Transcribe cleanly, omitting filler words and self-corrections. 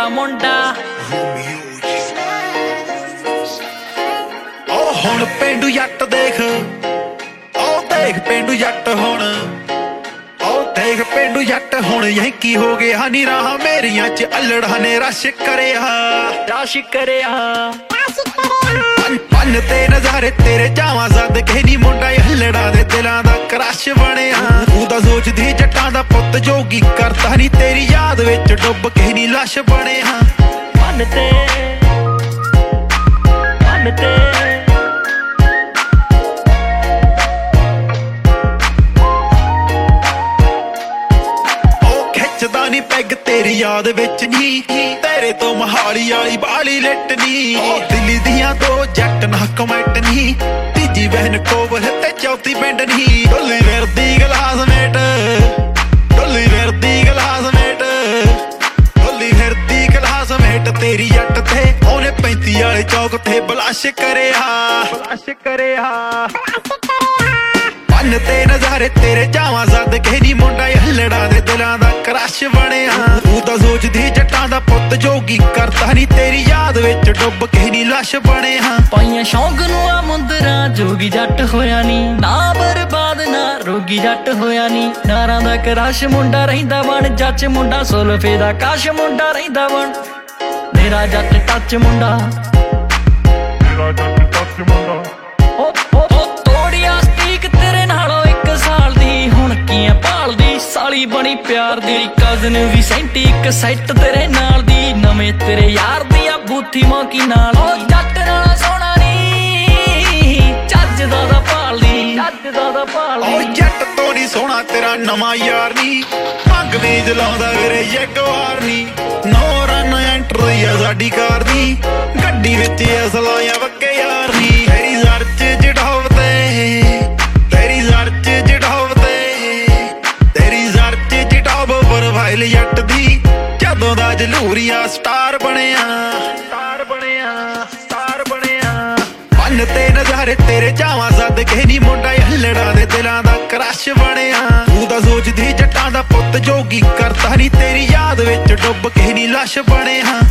ਮੁੰਡਾ ਉਹ ਹੁਣ ਪੇਂਡੂ ਜੱਟ ਦੇਖ, ਉਹ ਦੇਖ ਪੇਂਡੂ ਜੱਟ ਹੁਣ, ਉਹ ਦੇਖ ਪੇਂਡੂ ਜੱਟ ਹੁਣ ਯੈਂਕੀ ਹੋ ਗਿਆ ਨੀ ਰਾਹ ਮੇਰੀਆਂ ਚ ਅਲੜਾਂ ਨੇ ਰਸ਼ ਕਰਿਆ ਪੰਨ ਤੇ ਨਜ਼ਾਰੇ ਤੇਰੇ ਜਾਵਾਂ ਜ਼ਦ ਕੇ ਨੀ ਮੁੰਡਾ ਹੱਲੜਾਂ ਦੇ ਦਿਲਾਂ ਦਾ ਕ੍ਰਸ਼ ਬਣਿਆ। ਤੂੰ ਤਾਂ ਸੋਚਦੀ ਜੱਟਾਂ ਦਾ ਪੁੱਤ ਜੋਗੀ ਕਰਤਾ ਨੀ ਤੇਰੀ ਯਾਦ ਵਿੱਚ ਡੁੱਬ ਕੇ ਨੀ ਲਾਸ਼ ਬਣਿਆ। ਪੰਨ ਤੇ ਖਿੱਚਦਾ ਨੀ ਪੈਗ ਤੇਰੀ ਯਾਦ ਵਿੱਚ ਨੀ, ਤੇਰੇ ਤੋਂ ਮਹਾਲੀ ਵਾਲੀ ਬਾਲੀ ਲਿਟਨੀ। ਦਿੱਲੀ ਦੀਆਂ ਦੋ ਜੱਟ ਨਾ ਕਮੈਂਟ ਨੀ, ਤੀਜੀ ਬਹਿਨ ਕੋਵਲ ਤੇ ਚੌਥੀ ਪਿੰਡ ਨੀ। ਡੋਲੀ ਫਿਰਦੀ ਗਲਾਸਮੇਟ, ਡੋਲੀ ਫਿਰਦੀ ਗਲਾਸਮੇਟ, ਡੋਲੀ ਫਿਰਦੀ ਗਲਾਸਮੇਟ ਤੇਰੀ ਜੱਟ ਤੇ ਉਹਨੇ 35 ਵਾਲੇ ਚੌਕ ਤੇ ਬਲਾਸ਼ ਕਰਿਆ। ਪੰਨ ਤੇ ਨਜ਼ਾਰੇ ਤੇਰੇ ਜਾਵਾਂ ਜ਼ਦ ਕੇ ਨੀ ਮੁੰਡਾ ਹੱਲੜਾਂ ਦੇ ਦਿਲਾਂ ਦਾ ਕ੍ਰਸ਼ ਬਣਿਆ। ਤੂੰ ਤਾਂ ਸੋਚਦੀ ਜੱਟਾਂ ਦਾ ਪੁੱਤ ਜੋਗੀ ਕਰਤਾ ਨੀ ਤੇਰੀ ਯਾਦ ਵਿੱਚ ਡੁੱਬ ਕੇ ਨੀ ਲਾਸ਼ ਬਣਿਆ। ਪਾਈਆਂ ਸ਼ੌਂਕ ਨੂੰ ਆ ਮੁੰਦਰਾਂ ਜੋਗੀ ਜੱਟ ਹੋਇਆ ਨੀ, ਨਾ ਬਰਬਾਦ ਨਾ ਰੋਗੀ ਜੱਟ ਹੋਇਆ ਨੀ। ਨਾਰਾਂ ਦਾ ਕ੍ਰਸ਼ ਮੁੰਡਾ ਰਹਿੰਦਾ ਬਣ, ਜੱਚ ਮੁੰਡਾ ਸੁਲਫੇ ਦਾ ਕਾਸ਼ ਮੁੰਡਾ ਰਹਿੰਦਾ ਬਣ। ਮੇਰਾ ਜੱਟ ਟੱਚ ਮੁੰਡਾ, ਮੇਰਾ ਜੱਟ ਟੱਚ ਮੁੰਡਾ। ਸਾਲੀ ਬਣੀ ਪਿਆਰ ਦੀ ਕਜ਼ਨ ਵੀ ਸੈਂਟੀ ਇੱਕ ਸੈੱਟ ਤੇਰੇ ਨਾਲ ਦੀ, ਨਵੇਂ ਤੇਰੇ ਯਾਰ ਦੀ ਆ ਬੂਥੀ ਮੌਕੀ ਨਾਲ। ਉਹ ਜੱਟ ਨਾਲ ਸੋਹਣਾ ਨੀ ਚੱਜਦਾ ਦਾ ਭਾਲਦੀ, ਉਹ ਜੱਟ ਤੋਂ ਨੀ ਸੋਹਣਾ ਤੇਰਾ ਨਵਾਂ ਯਾਰ ਨੀ, ਭੰਗ ਵੀ ਜਲਾਉਂਦਾ ਵੀਰੇ ਜਗਵਾਰ ਨੀ। 9 ਰਨ ਐਂਟਰੀ ਆ ਸਾਡੀ ਕਾਰ ਦੀ, ਗੱਡੀ ਵਿੱਚ ਅਸਲਾਂ ਆ ਵੱਕੇ ਯਾਰ ਨੀ। ਤੇਰੀ ਸਰਚ ਜੜਾਵਤੇ, ਤੇਰੀ ਸਰਚ ਜੜਾਵਤੇ, ਤੇਰੀ ਸਰਚ ਜਟਾਵ ਪ੍ਰੋਫਾਈਲ ਜੱਟ ਦੀ, ਜਦੋਂ ਦਾ ਜਲੂਰੀਆ ਸਟਾਰ ਬਣਿਆ। ਪੰਨ ਤੇ ਨਜ਼ਾਰੇ ਤੇਰੇ ਜਾਵਾਂ ਜ਼ਦ ਕੇ ਨੀ ਮੁੰਡਾ ਹੱਲੜਾਂ ਦੇ ਦਿਲਾਂ ਦਾ ਕ੍ਰਸ਼ ਬਣਿਆ। ਤੂੰ ਤਾਂ ਸੋਚਦੀ ਜੱਟਾਂ ਦਾ ਪੁੱਤ ਜੋਗੀ ਕਰਤਾ ਨੀ ਤੇਰੀ ਯਾਦ ਵਿੱਚ ਡੁੱਬ ਕੇ ਨੀ ਲਾਸ਼ ਬਣਿਆ।